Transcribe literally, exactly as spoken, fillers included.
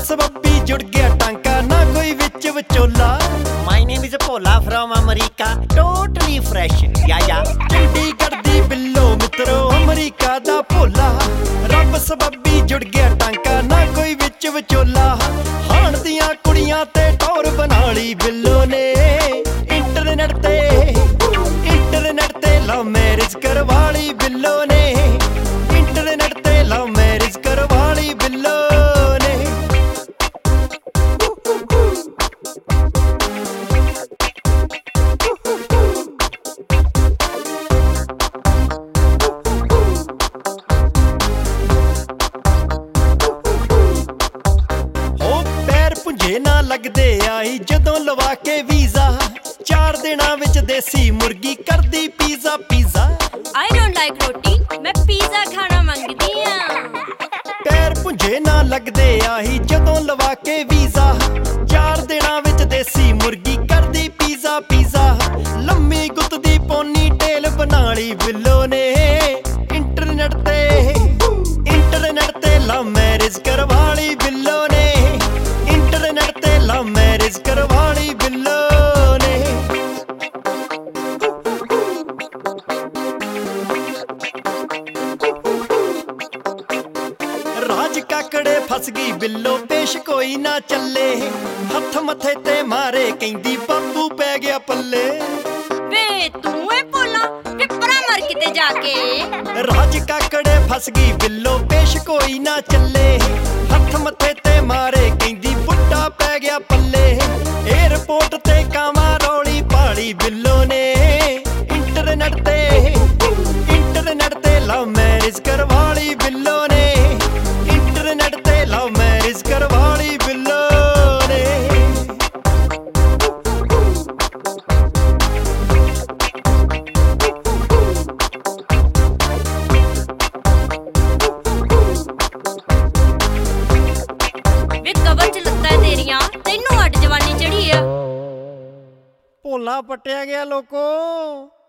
ਸਬੱਬੀ ਜੁੜ ਗਿਆ ਟਾਂਕਾ ਨਾ ਕੋਈ ਵਿੱਚ ਵਿਚੋਲਾ। My name is Bhola from America, totally fresh yeah yeah. Chandigarh ਦੀ ਬਿੱਲੋ ਮਿੱਤਰੋ ਅਮਰੀਕਾ ਦਾ ਭੋਲਾ। ਰੱਬ ਸਬੱਬੀ ਜੁੜ ਗਿਆ ਟਾਂਕਾ ਨਾ ਕੋਈ ਵਿੱਚ ਵਿਚੋਲਾ। ਹਾਣ ਦੀਆਂ ਕੁੜੀਆਂ ਤੇ ਟੌਰ ਬਣਾ ਲਈ ਬਿੱਲੋ ਨੇ। ਇੰਟਰਨੈਟ ਤੇ ਇੰਟਰਨੈਟ ਤੇ ਲਵ ਮੈਰਿਜ ਕਰਵਾ ਲਈ ਬਿੱਲੋ ਨੇ। ਇੰਟਰਨੈਟ ਤੇ ਲਵ ਮੈਰਿਜ ਕਰਵਾ ਲਈ ਬਿੱਲੋ ਨੇ। ਹੋ ਪੈਰ ਪੁੰਝੇ ਨਾ ਲੱਗਦੇ ਆਈ ਜਦੋਂ ਲਵਾ ਕੇ ਵੀਜ਼ਾ। ਚਾਰ ਦਿਨਾਂ ਵਿੱਚ ਦੇਸੀ ਮੁਰਗੀ ਕਰਦੀ pizza pizza. I don't like ਰੋਟੀ, ਮੈਂ ਪੀਜ਼ਾ ਖਾਣਾ ਮੰਗਦੀ ਆ। ਪੈਰ ਪੁੰਝੇ ਨਾ ਲੱਗਦੇ ਆਹੀ ਜਦੋਂ ਲਵਾ ਕੇ ਵੀਜ਼ਾ। ਚਾਰ ਦਿਨਾਂ ਵਿੱਚ ਦੇਸੀ ਮੁਰਗੀ ਕਰਦੀ ਪੀਜ਼ਾ ਪੀਜ਼ਾ। ਲੰਮੀ ਗੁੱਤ ਦੀ ਪੋਨੀ ਟੇਲ ਬਣਾ ਲਈ ਬਿੱਲੋ ਨੇ। ਇੰਟਰਨੈਟ ਤੇ ਇੰਟਰਨੈਟ ਤੇ ਲਵ ਮੈਰਿਜ ਕਰਵਾ ਲਈ ਬਿੱਲੋ ਨੇ। ਇੰਟਰਨੈਟ ਤੇ ਲਵ ਮੈਰਿਜ ਕਰਵਾ ਲਈ ਬਿੱਲੋ ਨੇ। ਰਾਜ ਕਾਕੜੇ ਫਸ ਗਈ ਬਿੱਲੋ ਪੇਸ਼ ਕੋਈ ਨਾ ਚੱਲੇ। ਹੱਥ ਮੱਥੇ ਤੇ ਮਾਰੇ ਕਹਿੰਦੀ ਬਾਪੂ ਪੈ ਗਿਆ ਪੱਲੇ। ਵੇ ਤੂੰ ਏ ਭੋਲਾ, ਵੇ ਪਰਾਂ ਮਰ ਕਿਤੇ ਜਾ ਕੇ। ਰਾਜ ਕਾਕੜੇ ਫਸ ਗਈ ਬਿੱਲੋ ਪੇਸ਼ ਕੋਈ ਨਾ ਚੱਲੇ। ਹੱਥ ਮੱਥੇ ਤੇ ਮਾਰੇ ਕਹਿੰਦੀ ਬੁੱਢਾ ਪੈ ਗਿਆ ਪੱਲੇ। ਏਅਰਪੋਰਟ ਤੇ ਕਾਵਾਂ ਰੌਲੀ ਪਾਲੀ ਬਿੱਲੋ ਨੇ। ਇੰਟਰਨੈਟ ਤੇ ਇੰਟਰਨੈਟ ਤੇ ਲਵ ਮੈਰਿਜ ਕਰਵਾ ਲਈ ਬਿੱਲੋ ਨੇ। ਇੰਟਰਨੈਟ ਤੇ ਲਵ ਮੈਰਿਜ ਕਰਵਾ ਲਈ ਬਿੱਲੋ ਨੇ। ਵੇ ਕਬਰ ਚ ਲੱਤਾਂ ਤੇਰੀਆਂ, ਤੈਨੂੰ ਅੱਡ ਜਵਾਨੀ ਚੜੀ ਆ। ਭੋਲਾ ਪੱਟਿਆ ਗਿਆ ਲੋਕੋ।